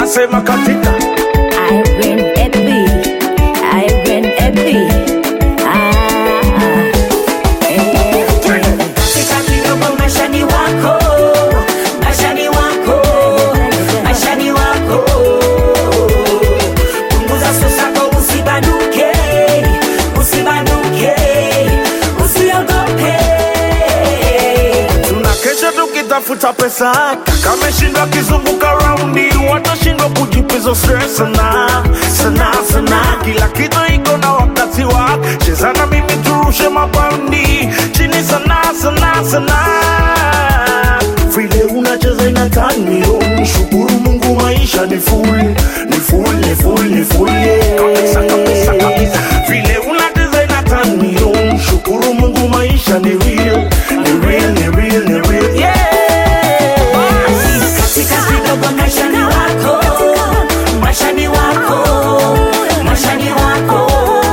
nasema katika Irene Epi. Katika kidogo maishani wako, maishani wako, maishani wako. Punguza sosako usibanuke, usibanuke, usiogope. Tunakesha tukitafuta pesa, kama shinda kizunguka raundi, watashindwa kujipizo stress sana, sana, sana. Kila kitu iko na wakati wa, cheza na mimi turushe mabaundi, chini sana, sana, sana. Vile unacheza inatani, shukuru Mungu maisha ni full, ni full, ni full, ni full, yeah. Kabisa, kabisa, kabisa. Vile unacheza inatani, shukuru Mungu maisha ni real, ni real, ni real, ni real, yeah. Katika kidogo maishani wako, maishani wako, maishani wako.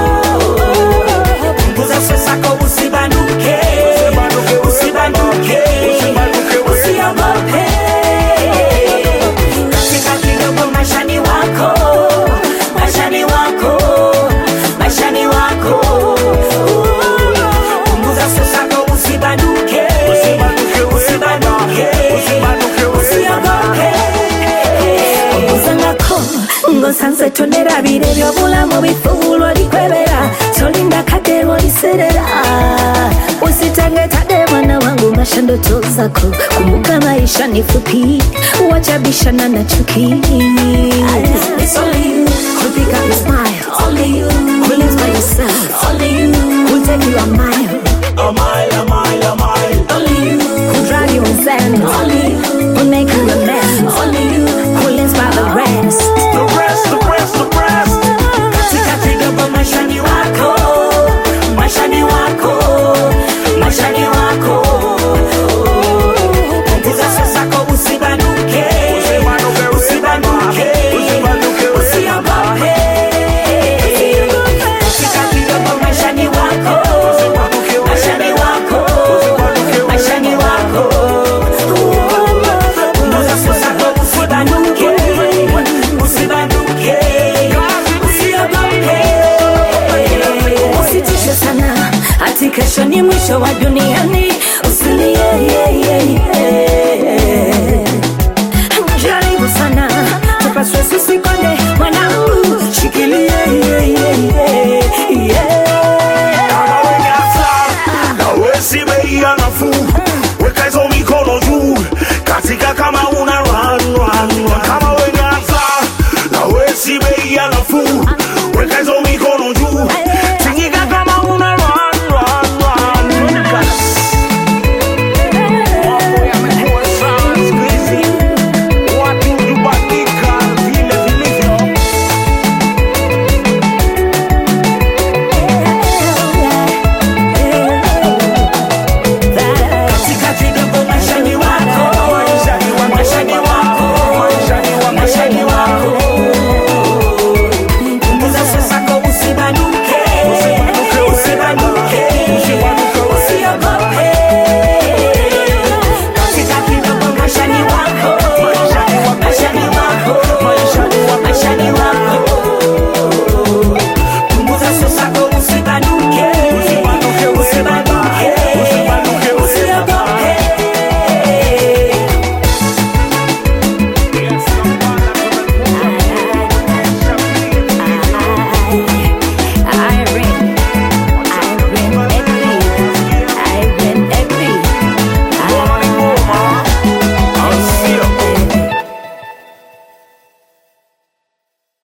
Punguza sosako usibanuke, usibanuke, usiogope. Katika kidogo maishani wako, maishani wako, maishani wako. Punguza sosako usibanuke, usibanuke, usiogope. Punguza ngako ngosanze tonera birebyo bulamu bifuulo likwebera tolinda kademo liserera usitange tade mwana wangu masha ndoto zako kumbuka maisha ni fupi wacha bishana na chuki. It's only you who pick up your smile, only you who lives by yourself, only you who take you a mile, A mile, a mile, a mile. only you who drive you insane, only you who make you a mess, only you who lives by the rest. The rest, the rest, the rest. Katika kidogo maishani wako, maishani wako, maishani wako. Punguza sosako usibanuke, usibanuke, usiogope. Katika kidogo maishani wako, maishani wako, maishani wako. Punguza sosako usibanuke, usibanuke, usiogope. Usitishe sana, ati kesho ni mwisho wa duniani. Usilie, jaribu sana, tupa stress usikonde, mwanangu, shikilie, Kama wenyata, na wesi bei ya nafuu, weka hizo mikono juu, katika kama una run, run, run. Kama wenyata, na wesi bei ya nafuu, weka hizo